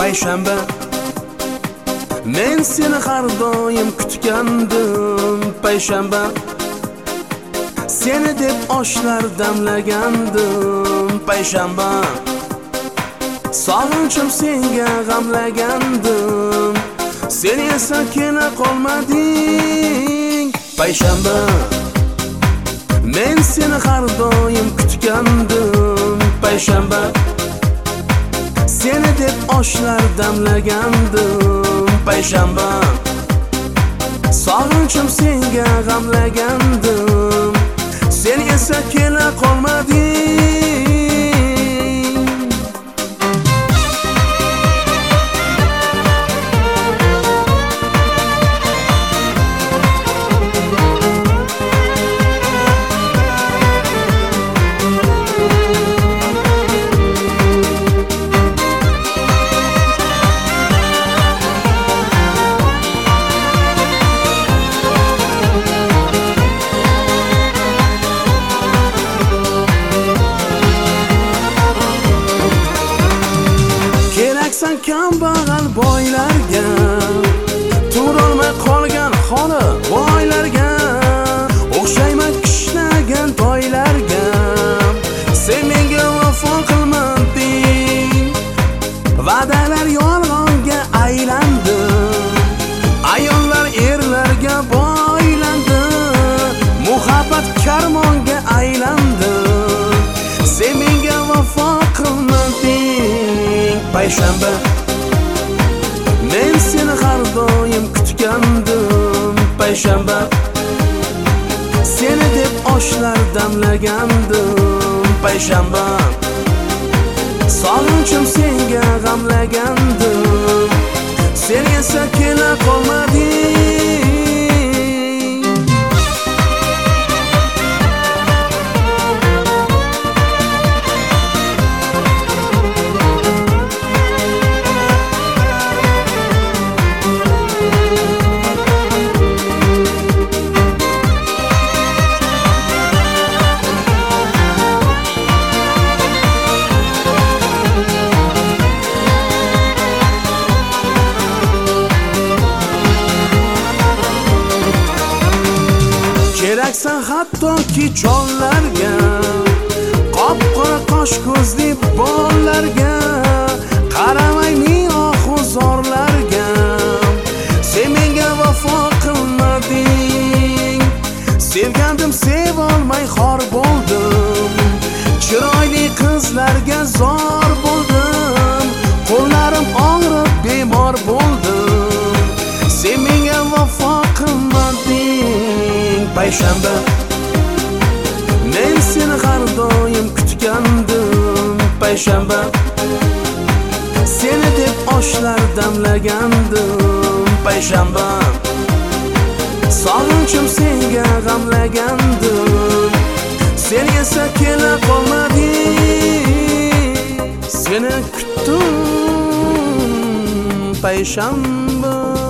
payshanba. Men seni har doim kutgandim payshanba. Seni deb oshlar damlagandim payshanba. Sog'inchim senga g'amlagandim, sen esa kela qolmading payshanba. Men seni har doim kutgandim payshanba. Seni deb oshlar damlagandim payshanba. Sog'inchim senga g'amlagandim, sen esa kela qolmading. Keraksan kambag'al boylarga, turolmay qolgan xoli boylarga, o'xshayman kishlagan toylarga. Sen menga vafo qilmading, va'dalar yolg'onga aylandi, ayollar erlarga boylandi, muhabbat karmonga aylandi. Sen menga vafo qilmading payshanba. Men seni har doim kutgandim payshanba. Seni deb oshlar damlagandim payshanba. Sog'inchim senga g'amlagandim, sen esa kela qolmading. Keraksan hattoki chollarga, qop-qora qosh ko'zli bollarga, qaramay ming ohuzorlarga. Sen menga vafo qilmading, sevgandim sevolmay xor bo'ldim, chiroyli qizlarga zor bo'ldim, qo'llarim og'rib bemor bo'ldim. Sen menga vafo qilmading payshanba. Men seni har doim kutgandim payshanba. Seni deb oshlar damlagandim payshanba. Sog'inchim senga g'amlagandim, sen esa kela qolmading. Seni kutdim payshanba.